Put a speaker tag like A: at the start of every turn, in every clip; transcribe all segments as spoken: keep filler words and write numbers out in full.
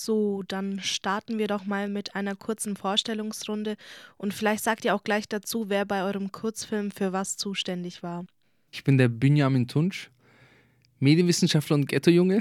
A: So, dann starten wir doch mal mit einer kurzen Vorstellungsrunde und vielleicht sagt ihr auch gleich dazu, wer bei eurem Kurzfilm für was zuständig war.
B: Ich bin der Benjamin Tunsch, Medienwissenschaftler und Ghetto-Junge.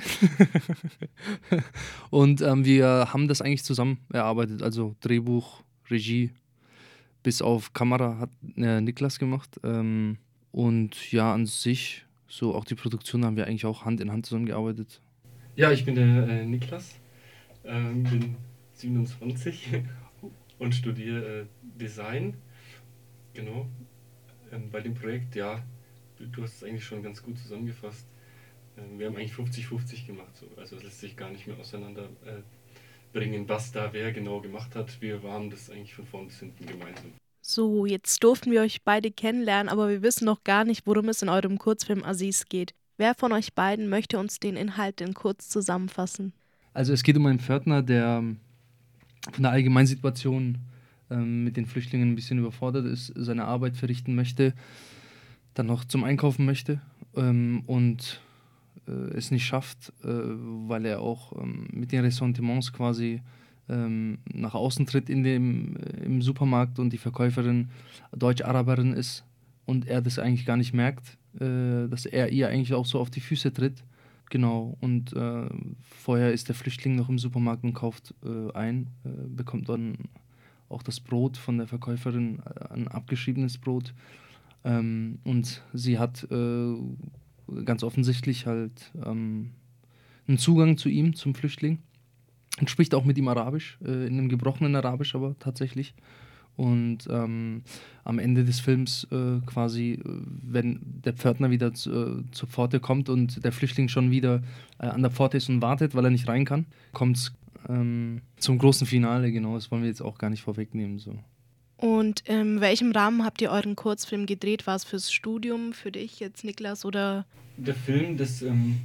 B: und ähm, wir haben das eigentlich zusammen erarbeitet, also Drehbuch, Regie, bis auf Kamera hat äh, Niklas gemacht. Ähm, und ja, an sich, so auch die Produktion haben wir eigentlich auch Hand in Hand zusammengearbeitet.
C: Ja, ich bin der äh, Niklas, ähm, bin siebenundzwanzig und studiere äh, Design. Genau. Ähm, bei dem Projekt, ja, du, du hast es eigentlich schon ganz gut zusammengefasst. Ähm, wir haben eigentlich fünfzig fünfzig gemacht, so. Also es lässt sich gar nicht mehr auseinander äh, bringen, was da wer genau gemacht hat. Wir waren das eigentlich von vorn bis hinten gemeinsam.
A: So, jetzt durften wir euch beide kennenlernen, aber wir wissen noch gar nicht, worum es in eurem Kurzfilm Aziz geht. Wer von euch beiden möchte uns den Inhalt denn kurz zusammenfassen?
B: Also es geht um einen Pförtner, der ähm, von der Allgemeinsituation ähm, mit den Flüchtlingen ein bisschen überfordert ist, seine Arbeit verrichten möchte, dann noch zum Einkaufen möchte ähm, und äh, es nicht schafft, äh, weil er auch ähm, mit den Ressentiments quasi ähm, nach außen tritt in dem, äh, im Supermarkt und die Verkäuferin Deutsch-Araberin ist und er das eigentlich gar nicht merkt, äh, dass er ihr eigentlich auch so auf die Füße tritt. Genau, und äh, vorher ist der Flüchtling noch im Supermarkt und kauft äh, ein, äh, bekommt dann auch das Brot von der Verkäuferin, äh, ein abgeschriebenes Brot. Ähm, und sie hat äh, ganz offensichtlich halt ähm, einen Zugang zu ihm, zum Flüchtling. Und spricht auch mit ihm Arabisch, äh, in einem gebrochenen Arabisch aber tatsächlich. Und ähm, am Ende des Films äh, quasi, äh, wenn der Pförtner wieder zu, äh, zur Pforte kommt und der Flüchtling schon wieder äh, an der Pforte ist und wartet, weil er nicht rein kann, kommt es ähm, zum großen Finale, genau. Das wollen wir jetzt auch gar nicht vorwegnehmen. So.
A: Und in welchem Rahmen habt ihr euren Kurzfilm gedreht? War es fürs Studium, für dich jetzt, Niklas, oder?
C: Der Film, das ähm,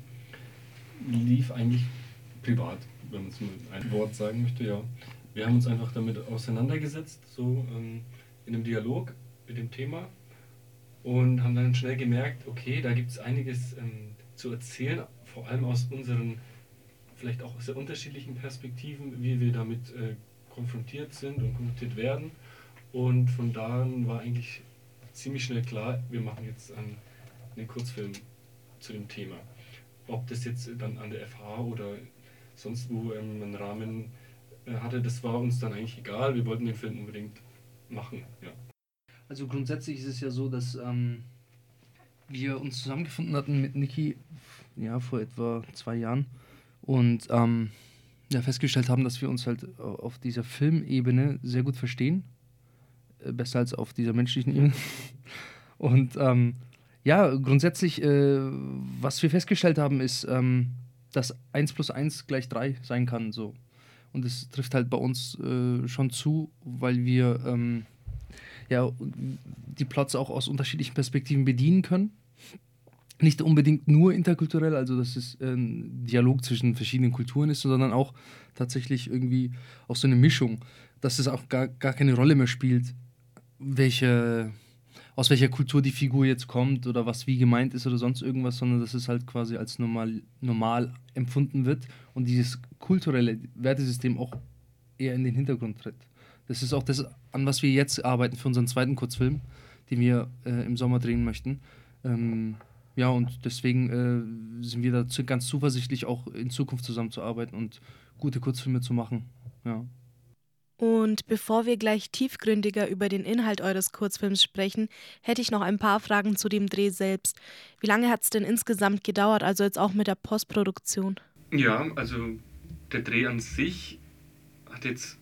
C: lief eigentlich privat, wenn man es mit einem Wort sagen möchte, ja. Wir haben uns einfach damit auseinandergesetzt, so ähm, in einem Dialog mit dem Thema und haben dann schnell gemerkt, okay, da gibt es einiges ähm, zu erzählen, vor allem aus unseren vielleicht auch sehr unterschiedlichen Perspektiven, wie wir damit äh, konfrontiert sind und konfrontiert werden. Und von da an war eigentlich ziemlich schnell klar, wir machen jetzt einen, einen Kurzfilm zu dem Thema. Ob das jetzt dann an der F H oder sonst wo ähm, einen Rahmen äh, hatte, das war uns dann eigentlich egal. Wir wollten den Film unbedingt machen. Ja.
B: Also grundsätzlich ist es ja so, dass ähm, wir uns zusammengefunden hatten mit Niki ja, vor etwa zwei Jahren und ähm, ja, festgestellt haben, dass wir uns halt auf dieser Filmebene sehr gut verstehen. Äh, besser als auf dieser menschlichen Ebene. Und ähm, ja, grundsätzlich, äh, was wir festgestellt haben, ist, ähm, dass eins plus eins gleich drei sein kann. So. Und es trifft halt bei uns äh, schon zu, weil wir ähm, ja, die Plots auch aus unterschiedlichen Perspektiven bedienen können. Nicht unbedingt nur interkulturell, also dass es ein Dialog zwischen verschiedenen Kulturen ist, sondern auch tatsächlich irgendwie auch so eine Mischung, dass es auch gar, gar keine Rolle mehr spielt, welche, aus welcher Kultur die Figur jetzt kommt oder was wie gemeint ist oder sonst irgendwas, sondern dass es halt quasi als normal, normal empfunden wird und dieses kulturelle Wertesystem auch eher in den Hintergrund tritt. Das ist auch das, an was wir jetzt arbeiten für unseren zweiten Kurzfilm, den wir äh, im Sommer drehen möchten. Ähm, ja, und deswegen äh, sind wir da zu, ganz zuversichtlich, auch in Zukunft zusammenzuarbeiten und gute Kurzfilme zu machen. Ja.
A: Und bevor wir gleich tiefgründiger über den Inhalt eures Kurzfilms sprechen, hätte ich noch ein paar Fragen zu dem Dreh selbst. Wie lange hat es denn insgesamt gedauert, also jetzt auch mit der Postproduktion?
C: Ja, also der Dreh an sich hat jetzt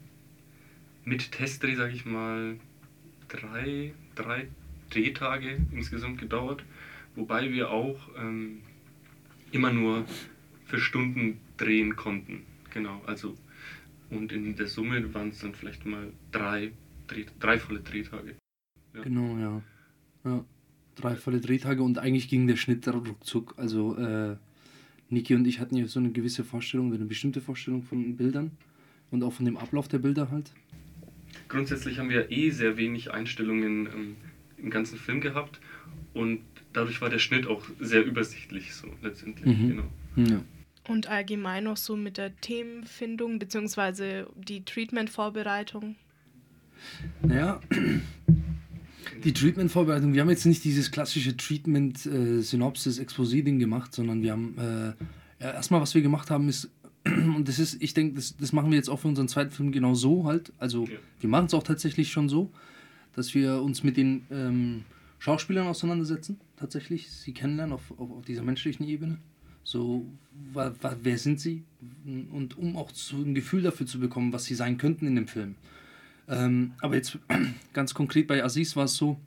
C: mit Testdreh, sage ich mal, drei, drei Drehtage insgesamt gedauert, wobei wir auch ähm, immer nur für Stunden drehen konnten. Genau, also und in der Summe waren es dann vielleicht mal drei, Dreh, drei volle Drehtage.
B: Ja. Genau, ja. ja. Drei volle Drehtage und eigentlich ging der Schnitt ruckzuck. Also äh, Niki und ich hatten ja so eine gewisse Vorstellung, eine bestimmte Vorstellung von Bildern und auch von dem Ablauf der Bilder halt.
C: Grundsätzlich haben wir eh sehr wenig Einstellungen ähm, im ganzen Film gehabt und dadurch war der Schnitt auch sehr übersichtlich so letztendlich.
B: Mhm.
C: Genau.
B: Ja.
A: Und allgemein noch so mit der Themenfindung bzw. die Treatment-Vorbereitung?
B: Naja, die Treatment-Vorbereitung, wir haben jetzt nicht dieses klassische Treatment-Synopsis-Exposé-Ding gemacht, sondern wir haben, äh, ja, erstmal was wir gemacht haben ist, und das ist, ich denke, das, das machen wir jetzt auch für unseren zweiten Film genau so halt, also ja. Wir machen es auch tatsächlich schon so, dass wir uns mit den ähm, Schauspielern auseinandersetzen, tatsächlich, sie kennenlernen auf, auf, auf dieser menschlichen Ebene. So, wa, wa, wer sind sie? Und um auch so ein Gefühl dafür zu bekommen, was sie sein könnten in dem Film. Ähm, aber jetzt ganz konkret bei Aziz war es so,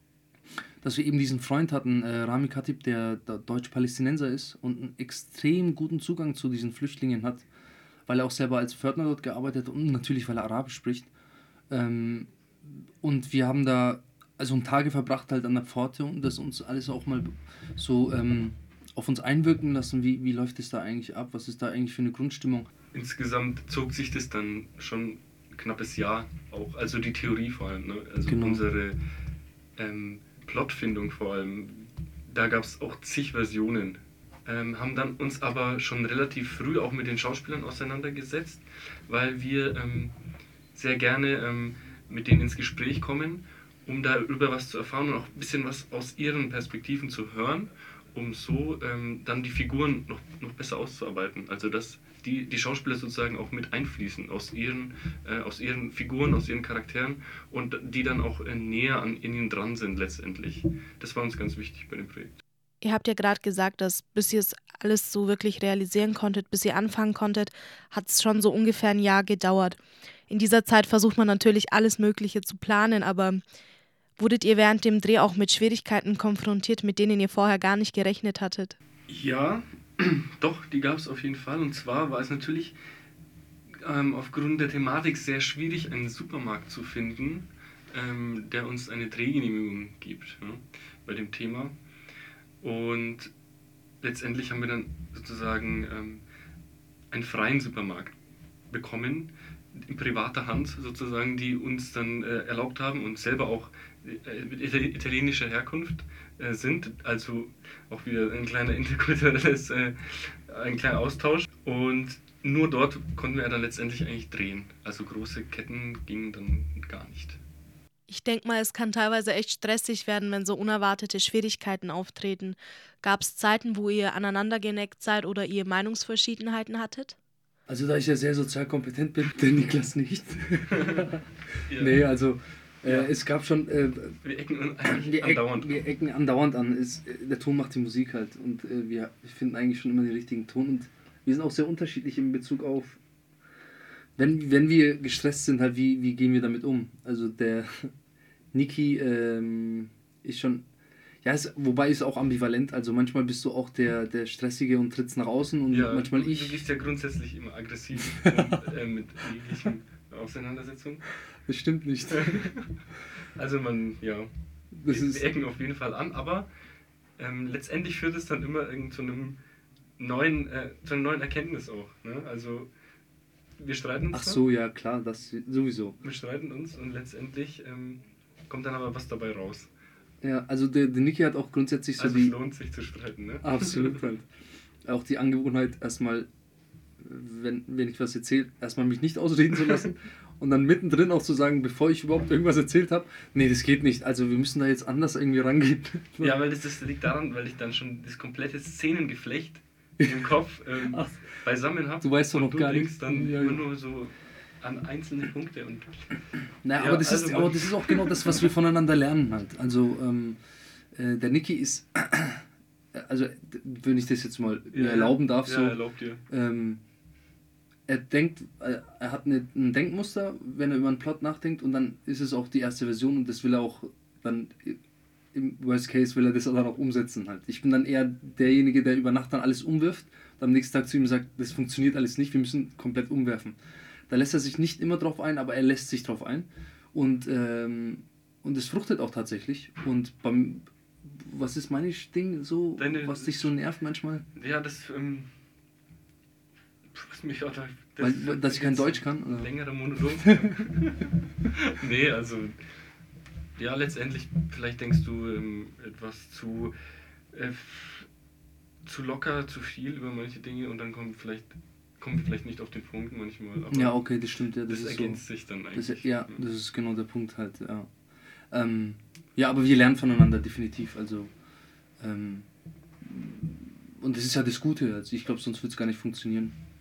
B: dass wir eben diesen Freund hatten, äh, Rami Khatib, der, der Deutsch-Palästinenser ist und einen extrem guten Zugang zu diesen Flüchtlingen hat, weil er auch selber als Pförtner dort gearbeitet hat und natürlich, weil er Arabisch spricht. Ähm, und wir haben da also Tage verbracht halt an der Pforte und das uns alles auch mal so ähm, auf uns einwirken lassen, wie, wie läuft es da eigentlich ab, was ist da eigentlich für eine Grundstimmung.
C: Insgesamt zog sich das dann schon ein knappes Jahr auch, also die Theorie vor allem, ne? Also
B: genau.
C: Unsere ähm, Plotfindung vor allem, da gab es auch zig Versionen, ähm, haben dann uns aber schon relativ früh auch mit den Schauspielern auseinandergesetzt, weil wir ähm, sehr gerne ähm, mit denen ins Gespräch kommen, um darüber was zu erfahren und auch ein bisschen was aus ihren Perspektiven zu hören, um so ähm, dann die Figuren noch, noch besser auszuarbeiten. Also dass die, die Schauspieler sozusagen auch mit einfließen aus ihren, äh, aus ihren Figuren, aus ihren Charakteren und die dann auch äh, näher an ihnen dran sind letztendlich. Das war uns ganz wichtig bei dem Projekt.
A: Ihr habt ja gerade gesagt, dass bis ihr es alles so wirklich realisieren konntet, bis ihr anfangen konntet, hat es schon so ungefähr ein Jahr gedauert. In dieser Zeit versucht man natürlich alles Mögliche zu planen, aber wurdet ihr während dem Dreh auch mit Schwierigkeiten konfrontiert, mit denen ihr vorher gar nicht gerechnet hattet?
C: Ja, doch, die gab es auf jeden Fall. Und zwar war es natürlich ähm, aufgrund der Thematik sehr schwierig, einen Supermarkt zu finden, ähm, der uns eine Drehgenehmigung gibt, ja, bei dem Thema. Und letztendlich haben wir dann sozusagen ähm, einen freien Supermarkt bekommen, in privater Hand sozusagen, die uns dann äh, erlaubt haben und selber auch äh, italienischer Herkunft äh, sind, also auch wieder ein kleiner interkulturelles, äh, ein kleiner Austausch, und nur dort konnten wir dann letztendlich eigentlich drehen, also große Ketten gingen dann gar nicht.
A: Ich denke mal, es kann teilweise echt stressig werden, wenn so unerwartete Schwierigkeiten auftreten. Gab es Zeiten, wo ihr aneinander geneckt seid oder ihr Meinungsverschiedenheiten hattet?
B: Also da ich ja sehr sozial kompetent bin, der Niklas nicht. Ja. Nee, also äh, ja. Es gab schon... Äh,
C: wir ecken
B: wir
C: andauernd
B: Wir ecken andauernd an. Es, der Ton macht die Musik halt und äh, wir finden eigentlich schon immer den richtigen Ton und wir sind auch sehr unterschiedlich in Bezug auf, wenn, wenn wir gestresst sind, halt wie, wie gehen wir damit um. Also der Niki ähm, ist schon... Ja, es, wobei ist auch ambivalent, also manchmal bist du auch der, der Stressige und trittst nach außen und
C: ja,
B: manchmal
C: du,
B: ich.
C: Du bist ja grundsätzlich immer aggressiv und, äh, mit jeglichen Auseinandersetzungen.
B: Das stimmt nicht.
C: Also man, ja,
B: das
C: wir,
B: ist
C: wir ecken auf jeden Fall an, aber ähm, letztendlich führt es dann immer irgend zu einem neuen, äh, zu einer neuen Erkenntnis auch, ne? Also wir streiten uns.
B: Ach so, dann, ja klar, das sowieso.
C: Wir streiten uns und letztendlich ähm, kommt dann aber was dabei raus.
B: Ja, also der, der Niki hat auch grundsätzlich so
C: also
B: die...
C: Also es lohnt sich zu streiten, ne?
B: Absolut halt. Auch die Angewohnheit erstmal, wenn, wenn ich was erzähle, erstmal mich nicht ausreden zu lassen und dann mittendrin auch zu sagen, bevor ich überhaupt irgendwas erzählt habe, nee, das geht nicht, also wir müssen da jetzt anders irgendwie rangehen.
C: Ja, weil das, das liegt daran, weil ich dann schon das komplette Szenengeflecht im Kopf ähm, beisammen habe.
B: Du weißt doch noch
C: du
B: gar
C: denkst
B: nicht.
C: dann
B: ja,
C: immer nur so an einzelne Punkte. Und
B: naja,
C: ja,
B: aber, das
C: also
B: ist, aber das ist auch genau das, was wir voneinander lernen halt. Also ähm, äh, der Niki ist, also wenn ich das jetzt mal mir
C: ja,
B: erlauben darf,
C: ja,
B: so,
C: erlaubt dir.
B: Ähm, er denkt, er hat eine, ein Denkmuster, wenn er über einen Plot nachdenkt und dann ist es auch die erste Version und das will er auch dann, im Worst Case will er das dann auch umsetzen halt. Ich bin dann eher derjenige, der über Nacht dann alles umwirft und am nächsten Tag zu ihm sagt, das funktioniert alles nicht, wir müssen komplett umwerfen. Da lässt er sich nicht immer drauf ein, aber er lässt sich drauf ein und ähm, und es fruchtet auch tatsächlich und beim, was ist mein Ding so, Deine, was dich so nervt manchmal?
C: Ja, das ähm, was mich auch das,
B: Weil, dass ich kein Deutsch kann? Oder?
C: Längerer Monolog. Nee, also ja, letztendlich vielleicht denkst du ähm, etwas zu äh, zu locker, zu viel über manche Dinge und dann kommt vielleicht kommen wir vielleicht nicht auf den Punkt manchmal. Aber
B: ja, okay, das stimmt. Ja, das
C: das
B: ist
C: ergänzt
B: so,
C: sich dann eigentlich.
B: das, ja, das ist genau der Punkt halt. Ja, ähm, ja aber wir lernen voneinander definitiv. Also ähm, und das ist ja das Gute. Also ich glaube, sonst würde es gar nicht funktionieren.